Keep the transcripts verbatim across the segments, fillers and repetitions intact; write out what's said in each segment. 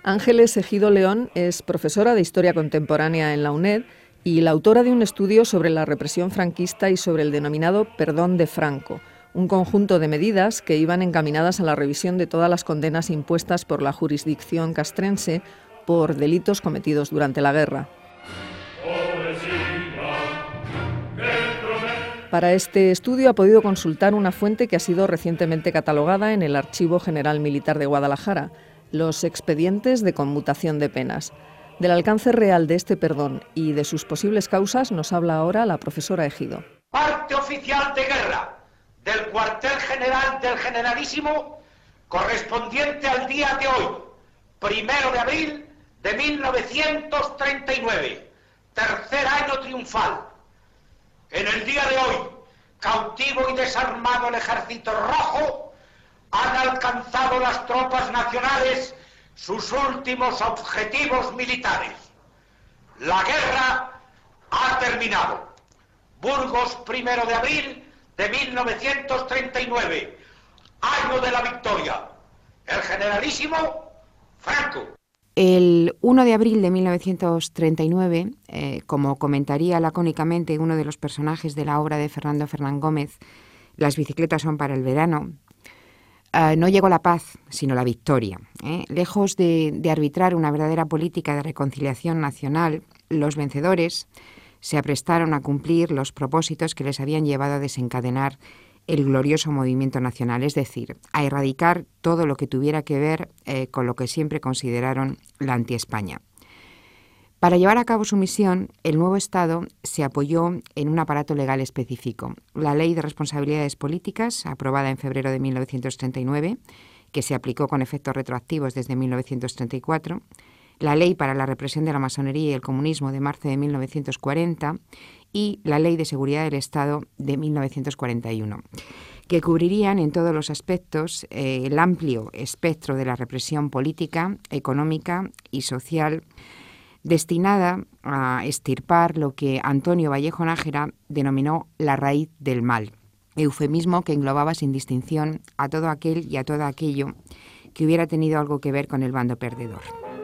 Ángeles Ejido León es profesora de Historia Contemporánea en la UNED y la autora de un estudio sobre la represión franquista y sobre el denominado Perdón de Franco, un conjunto de medidas que iban encaminadas a la revisión de todas las condenas impuestas por la jurisdicción castrense por delitos cometidos durante la guerra. Para este estudio ha podido consultar una fuente que ha sido recientemente catalogada en el Archivo General Militar de Guadalajara, los expedientes de conmutación de penas. Del alcance real de este perdón y de sus posibles causas nos habla ahora la profesora Ejido. Parte oficial de guerra del cuartel general del Generalísimo correspondiente al día de hoy, primero de abril de mil novecientos treinta y nueve, tercer año triunfal. En el día de hoy, cautivo y desarmado el Ejército Rojo, han alcanzado las tropas nacionales sus últimos objetivos militares. La guerra ha terminado. Burgos, primero de abril de mil novecientos treinta y nueve, año de la victoria. El Generalísimo Franco. El uno de abril de mil novecientos treinta y nueve, eh, como comentaría lacónicamente uno de los personajes de la obra de Fernando Fernán Gómez, Las bicicletas son para el verano, Uh, no llegó la paz, sino la victoria. ¿eh? Lejos de, de arbitrar una verdadera política de reconciliación nacional, los vencedores se aprestaron a cumplir los propósitos que les habían llevado a desencadenar el glorioso movimiento nacional, es decir, a erradicar todo lo que tuviera que ver eh, con lo que siempre consideraron la anti-España. Para llevar a cabo su misión, el nuevo Estado se apoyó en un aparato legal específico, la Ley de Responsabilidades Políticas, aprobada en febrero de mil novecientos treinta y nueve, que se aplicó con efectos retroactivos desde mil novecientos treinta y cuatro, la Ley para la Represión de la Masonería y el Comunismo de marzo de mil novecientos cuarenta y la Ley de Seguridad del Estado de mil novecientos cuarenta y uno, que cubrirían en todos los aspectos eh, el amplio espectro de la represión política, económica y social, destinada a extirpar lo que Antonio Vallejo Nájera denominó la raíz del mal, eufemismo que englobaba sin distinción a todo aquel y a todo aquello que hubiera tenido algo que ver con el bando perdedor.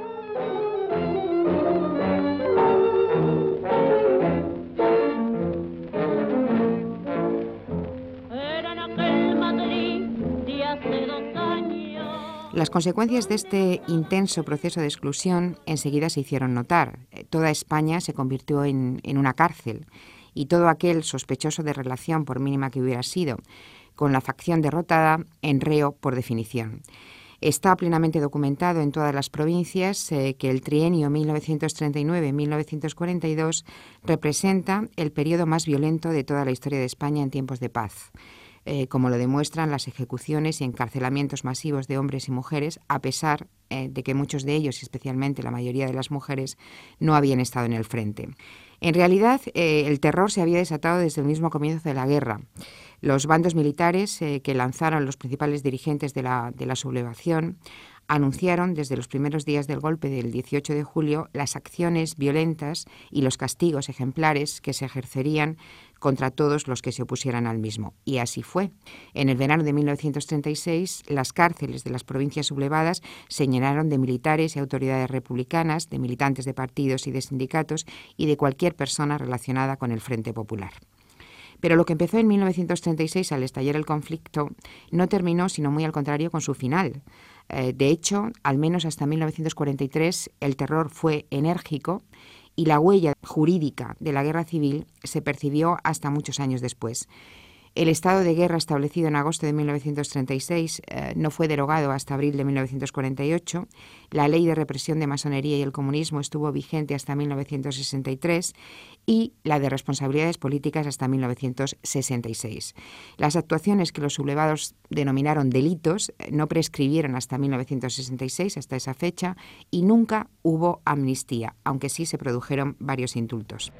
Las consecuencias de este intenso proceso de exclusión enseguida se hicieron notar. Toda España se convirtió en, en una cárcel y todo aquel sospechoso de relación, por mínima que hubiera sido, con la facción derrotada, en reo por definición. Está plenamente documentado en todas las provincias eh, que el trienio mil novecientos treinta y nueve a mil novecientos cuarenta y dos representa el periodo más violento de toda la historia de España en tiempos de paz. Eh, como lo demuestran las ejecuciones y encarcelamientos masivos de hombres y mujeres, a pesar eh, de que muchos de ellos, y especialmente la mayoría de las mujeres, no habían estado en el frente. En realidad, eh, el terror se había desatado desde el mismo comienzo de la guerra. Los bandos militares eh, que lanzaron los principales dirigentes de la, de la sublevación anunciaron desde los primeros días del golpe del dieciocho de julio las acciones violentas y los castigos ejemplares que se ejercerían contra todos los que se opusieran al mismo. Y así fue. En el verano de mil novecientos treinta y seis, las cárceles de las provincias sublevadas se llenaron de militares y autoridades republicanas, de militantes de partidos y de sindicatos y de cualquier persona relacionada con el Frente Popular. Pero lo que empezó en mil novecientos treinta y seis al estallar el conflicto no terminó, sino muy al contrario, con su final. Eh, de hecho, al menos hasta mil novecientos cuarenta y tres, el terror fue enérgico y la huella jurídica de la guerra civil se percibió hasta muchos años después. El estado de guerra establecido en agosto de mil novecientos treinta y seis eh, no fue derogado hasta abril de mil novecientos cuarenta y ocho. La ley de represión de masonería y el comunismo estuvo vigente hasta mil novecientos sesenta y tres y la de responsabilidades políticas hasta mil novecientos sesenta y seis. Las actuaciones que los sublevados denominaron delitos eh, no prescribieron hasta mil novecientos sesenta y seis, hasta esa fecha, y nunca hubo amnistía, aunque sí se produjeron varios indultos.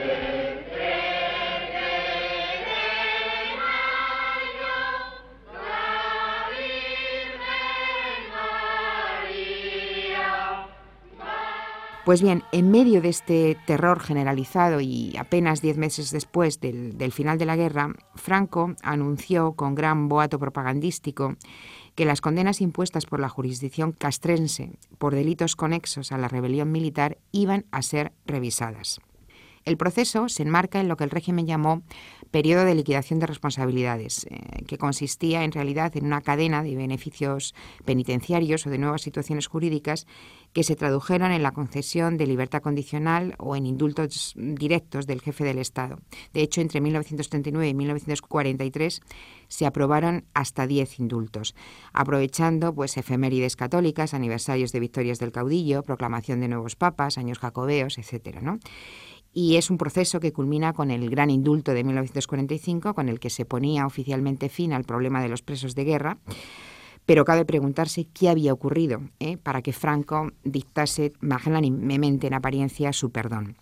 Pues bien, en medio de este terror generalizado y apenas diez meses después del, del final de la guerra, Franco anunció con gran boato propagandístico que las condenas impuestas por la jurisdicción castrense por delitos conexos a la rebelión militar iban a ser revisadas. El proceso se enmarca en lo que el régimen llamó periodo de liquidación de responsabilidades, eh, que consistía en realidad en una cadena de beneficios penitenciarios o de nuevas situaciones jurídicas que se tradujeron en la concesión de libertad condicional o en indultos directos del jefe del Estado. De hecho, entre mil novecientos treinta y nueve y mil novecientos cuarenta y tres se aprobaron hasta diez indultos, aprovechando pues, efemérides católicas, aniversarios de victorias del caudillo, proclamación de nuevos papas, años jacobeos, etcétera, ¿no? Y es un proceso que culmina con el gran indulto de mil novecientos cuarenta y cinco, con el que se ponía oficialmente fin al problema de los presos de guerra, pero cabe preguntarse qué había ocurrido ¿eh? para que Franco dictase magnánimemente en apariencia su perdón.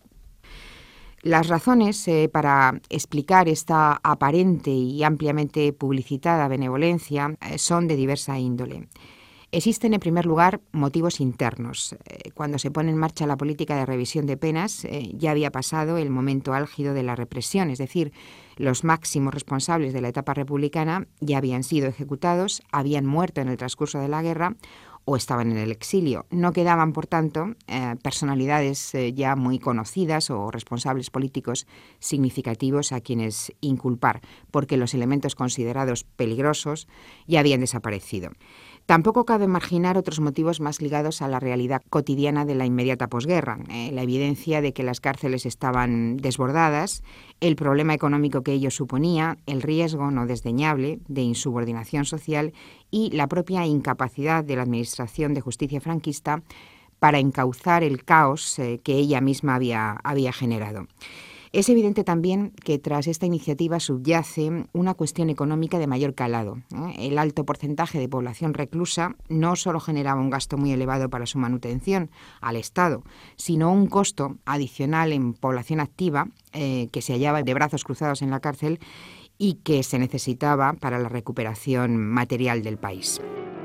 Las razones eh, para explicar esta aparente y ampliamente publicitada benevolencia eh, son de diversa índole. Existen, en primer lugar, motivos internos. Cuando se pone en marcha la política de revisión de penas, eh, ya había pasado el momento álgido de la represión, es decir, los máximos responsables de la etapa republicana ya habían sido ejecutados, habían muerto en el transcurso de la guerra o estaban en el exilio. No quedaban, por tanto, eh, personalidades eh, ya muy conocidas o responsables políticos significativos a quienes inculpar, porque los elementos considerados peligrosos ya habían desaparecido. Tampoco cabe marginar otros motivos más ligados a la realidad cotidiana de la inmediata posguerra, eh, la evidencia de que las cárceles estaban desbordadas, el problema económico que ello suponía, el riesgo no desdeñable de insubordinación social y la propia incapacidad de la Administración de Justicia franquista para encauzar el caos eh, que ella misma había, había generado. Es evidente también que tras esta iniciativa subyace una cuestión económica de mayor calado, ¿eh? El alto porcentaje de población reclusa no solo generaba un gasto muy elevado para su manutención al Estado, sino un costo adicional en población activa eh, que se hallaba de brazos cruzados en la cárcel y que se necesitaba para la recuperación material del país.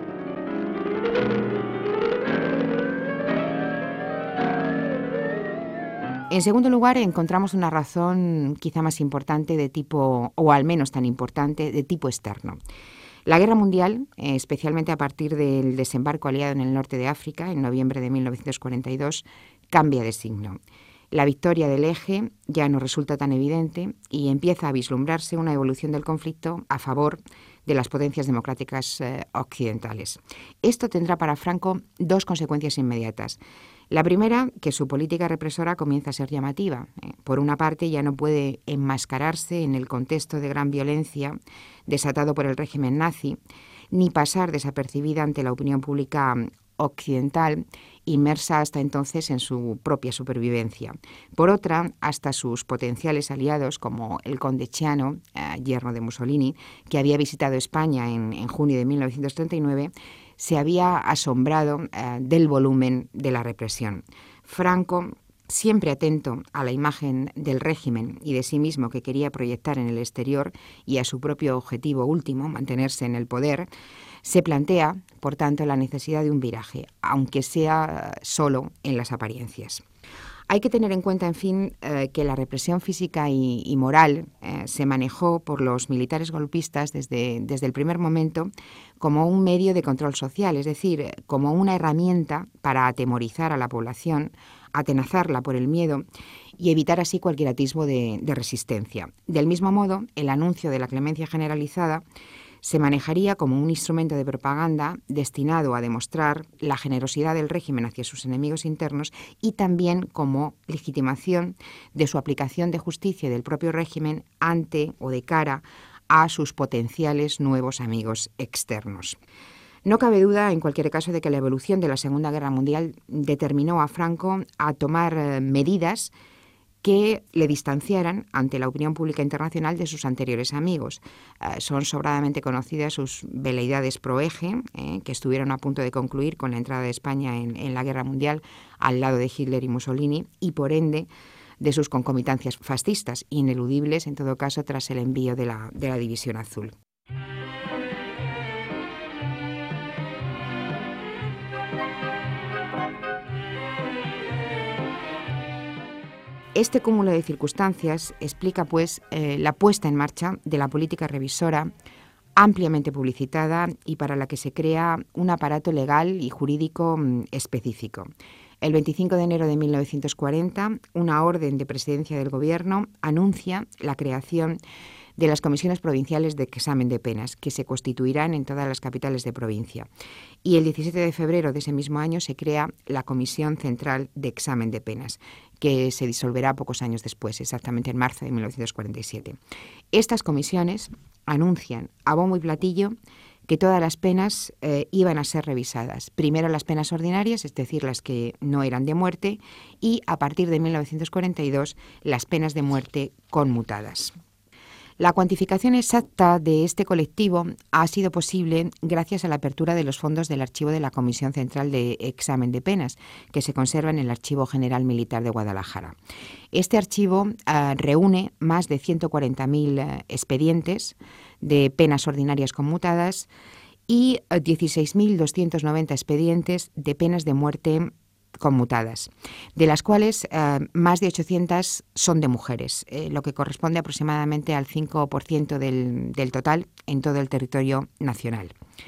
En segundo lugar, encontramos una razón quizá más importante de tipo, o al menos tan importante, de tipo externo. La guerra mundial, especialmente a partir del desembarco aliado en el norte de África, en noviembre de mil novecientos cuarenta y dos, cambia de signo. La victoria del Eje ya no resulta tan evidente y empieza a vislumbrarse una evolución del conflicto a favor de las potencias democráticas eh, occidentales. Esto tendrá para Franco dos consecuencias inmediatas. La primera, que su política represora comienza a ser llamativa. Por una parte, ya no puede enmascararse en el contexto de gran violencia desatado por el régimen nazi, ni pasar desapercibida ante la opinión pública occidental, inmersa hasta entonces en su propia supervivencia. Por otra, hasta sus potenciales aliados, como el conde Chiano, eh, yerno de Mussolini, que había visitado España en, en junio de mil novecientos treinta y nueve, se había asombrado eh, del volumen de la represión. Franco, siempre atento a la imagen del régimen y de sí mismo que quería proyectar en el exterior y a su propio objetivo último, mantenerse en el poder, se plantea, por tanto, la necesidad de un viraje, aunque sea solo en las apariencias. Hay que tener en cuenta, en fin, eh, que la represión física y, y moral eh, se manejó por los militares golpistas desde, desde el primer momento como un medio de control social, es decir, como una herramienta para atemorizar a la población, atenazarla por el miedo y evitar así cualquier atisbo de, de resistencia. Del mismo modo, el anuncio de la clemencia generalizada se manejaría como un instrumento de propaganda destinado a demostrar la generosidad del régimen hacia sus enemigos internos y también como legitimación de su aplicación de justicia y del propio régimen ante o de cara a sus potenciales nuevos amigos externos. No cabe duda, en cualquier caso, de que la evolución de la Segunda Guerra Mundial determinó a Franco a tomar medidas que le distanciaran ante la opinión pública internacional de sus anteriores amigos. Eh, son sobradamente conocidas sus veleidades pro eje, eh, que estuvieron a punto de concluir con la entrada de España en, en la Guerra Mundial al lado de Hitler y Mussolini, y por ende de sus concomitancias fascistas, ineludibles en todo caso tras el envío de la, de la División Azul. Este cúmulo de circunstancias explica, pues, eh, la puesta en marcha de la política revisora ampliamente publicitada y para la que se crea un aparato legal y jurídico específico. El veinticinco de enero de mil novecientos cuarenta, una orden de presidencia del Gobierno anuncia la creación de las comisiones provinciales de examen de penas, que se constituirán en todas las capitales de provincia. Y el diecisiete de febrero de ese mismo año se crea la Comisión Central de Examen de Penas, que se disolverá pocos años después, exactamente en marzo de mil novecientos cuarenta y siete. Estas comisiones anuncian a bombo y platillo que todas las penas eh, iban a ser revisadas. Primero las penas ordinarias, es decir, las que no eran de muerte, y a partir de mil novecientos cuarenta y dos las penas de muerte conmutadas. La cuantificación exacta de este colectivo ha sido posible gracias a la apertura de los fondos del archivo de la Comisión Central de Examen de Penas, que se conserva en el Archivo General Militar de Guadalajara. Este archivo uh, reúne más de ciento cuarenta mil uh, expedientes de penas ordinarias conmutadas y uh, dieciséis mil doscientos noventa expedientes de penas de muerte conmutadas, de las cuales eh, más de ochocientas son de mujeres, eh, lo que corresponde aproximadamente al cinco por ciento del, del total en todo el territorio nacional.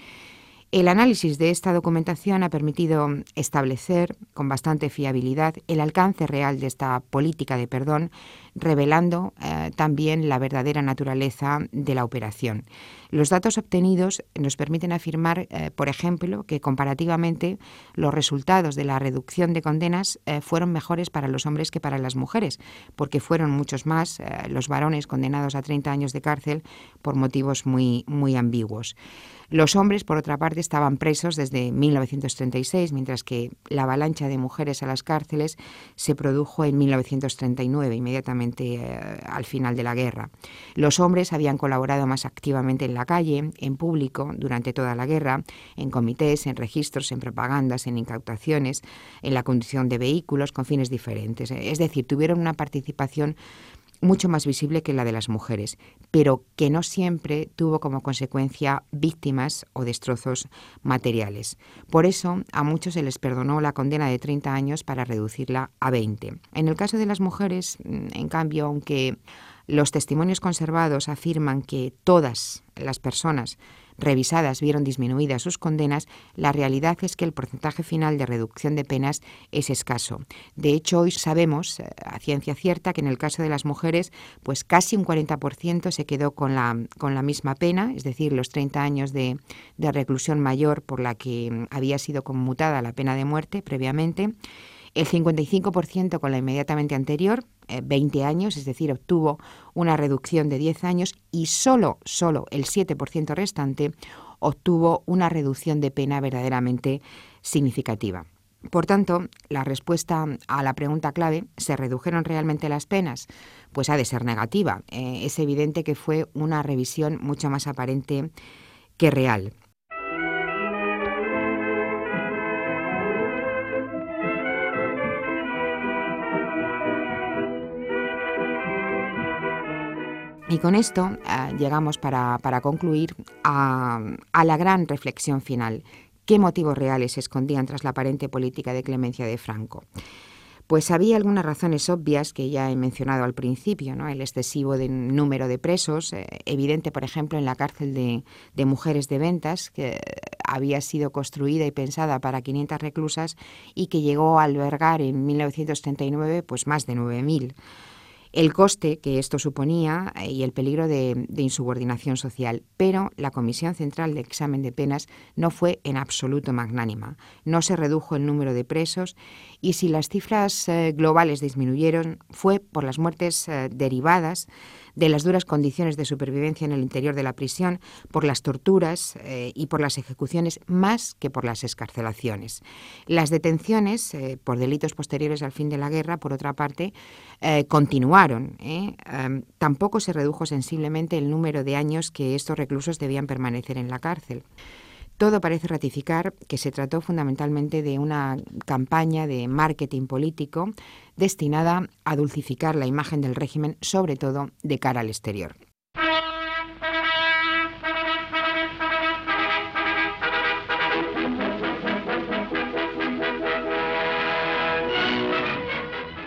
El análisis de esta documentación ha permitido establecer con bastante fiabilidad el alcance real de esta política de perdón, revelando eh, también la verdadera naturaleza de la operación. Los datos obtenidos nos permiten afirmar, eh, por ejemplo, que comparativamente los resultados de la reducción de condenas eh, fueron mejores para los hombres que para las mujeres, porque fueron muchos más eh, los varones condenados a treinta años de cárcel por motivos muy, muy ambiguos. Los hombres, por otra parte, estaban presos desde mil novecientos treinta y seis, mientras que la avalancha de mujeres a las cárceles se produjo en mil novecientos treinta y nueve, inmediatamente eh, al final de la guerra. Los hombres habían colaborado más activamente en la calle, en público, durante toda la guerra, en comités, en registros, en propagandas, en incautaciones, en la conducción de vehículos con fines diferentes. Es decir, tuvieron una participación mucho más visible que la de las mujeres, pero que no siempre tuvo como consecuencia víctimas o destrozos materiales. Por eso, a muchos se les perdonó la condena de treinta años para reducirla a veinte. En el caso de las mujeres, en cambio, aunque los testimonios conservados afirman que todas las personas revisadas vieron disminuidas sus condenas, la realidad es que el porcentaje final de reducción de penas es escaso. De hecho, hoy sabemos a ciencia cierta que en el caso de las mujeres, pues casi un cuarenta por ciento se quedó con la, con la misma pena, es decir, los treinta años de, de reclusión mayor por la que había sido conmutada la pena de muerte previamente, el cincuenta y cinco por ciento con la inmediatamente anterior, eh, veinte años, es decir, obtuvo una reducción de diez años y solo, solo el siete por ciento restante obtuvo una reducción de pena verdaderamente significativa. Por tanto, la respuesta a la pregunta clave, ¿se redujeron realmente las penas? Pues ha de ser negativa. Eh, es evidente que fue una revisión mucho más aparente que real. Y con esto eh, llegamos para, para concluir a, a la gran reflexión final. ¿Qué motivos reales se escondían tras la aparente política de clemencia de Franco? Pues había algunas razones obvias que ya he mencionado al principio, ¿no? El excesivo de número de presos, eh, evidente, por ejemplo, en la cárcel de, de Mujeres de Ventas, que había sido construida y pensada para quinientas reclusas y que llegó a albergar en mil novecientos treinta y nueve pues más de nueve mil. El coste que esto suponía y el peligro de, de insubordinación social. Pero la Comisión Central de Examen de Penas no fue en absoluto magnánima. No se redujo el número de presos y si las cifras eh, globales disminuyeron fue por las muertes eh, derivadas de las duras condiciones de supervivencia en el interior de la prisión, por las torturas eh, y por las ejecuciones más que por las excarcelaciones. Las detenciones eh, por delitos posteriores al fin de la guerra, por otra parte, eh, continuaron. ¿eh? Um, tampoco se redujo sensiblemente el número de años que estos reclusos debían permanecer en la cárcel. Todo parece ratificar que se trató fundamentalmente de una campaña de marketing político destinada a dulcificar la imagen del régimen, sobre todo de cara al exterior.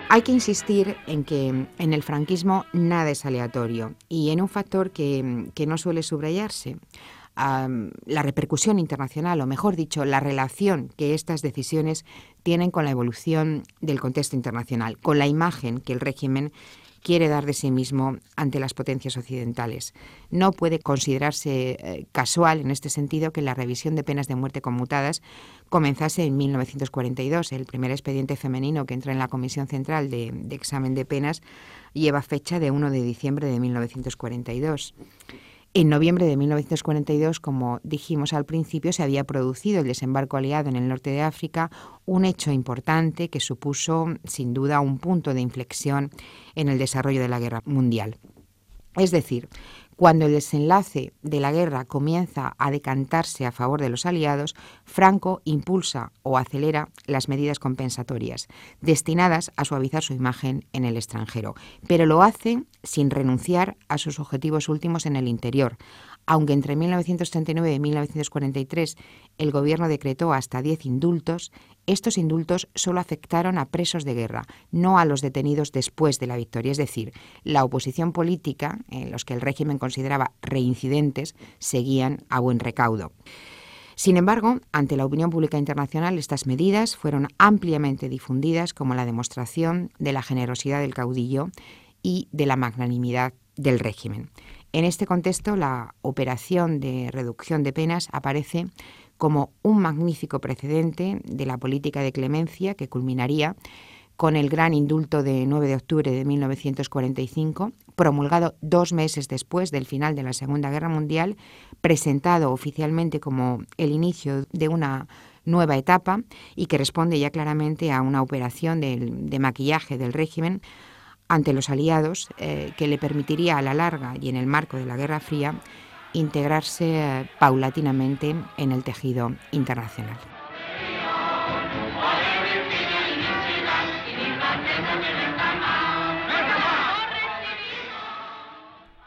Hay que insistir en que en el franquismo nada es aleatorio y en un factor que, que no suele subrayarse. Um, la repercusión internacional, o mejor dicho, la relación que estas decisiones tienen con la evolución del contexto internacional, con la imagen que el régimen quiere dar de sí mismo ante las potencias occidentales. No puede considerarse eh, casual en este sentido que la revisión de penas de muerte conmutadas comenzase en mil novecientos cuarenta y dos. El primer expediente femenino que entra en la Comisión Central de, de Examen de Penas lleva fecha de primero de diciembre de mil novecientos cuarenta y dos. En noviembre de mil novecientos cuarenta y dos, como dijimos al principio, se había producido el desembarco aliado en el norte de África, un hecho importante que supuso, sin duda, un punto de inflexión en el desarrollo de la guerra mundial. Es decir, cuando el desenlace de la guerra comienza a decantarse a favor de los aliados, Franco impulsa o acelera las medidas compensatorias, destinadas a suavizar su imagen en el extranjero, pero lo hace sin renunciar a sus objetivos últimos en el interior. Aunque entre mil novecientos treinta y nueve y mil novecientos cuarenta y tres el gobierno decretó hasta diez indultos, estos indultos solo afectaron a presos de guerra, no a los detenidos después de la victoria. Es decir, la oposición política, en los que el régimen consideraba reincidentes, seguían a buen recaudo. Sin embargo, ante la opinión pública internacional, estas medidas fueron ampliamente difundidas como la demostración de la generosidad del caudillo y de la magnanimidad del régimen. En este contexto, la operación de reducción de penas aparece como un magnífico precedente de la política de clemencia que culminaría con el gran indulto de nueve de octubre de mil novecientos cuarenta y cinco, promulgado dos meses después del final de la Segunda Guerra Mundial, presentado oficialmente como el inicio de una nueva etapa y que responde ya claramente a una operación de, de maquillaje del régimen ante los aliados, eh, que le permitiría a la larga y en el marco de la Guerra Fría integrarse eh, paulatinamente en el tejido internacional.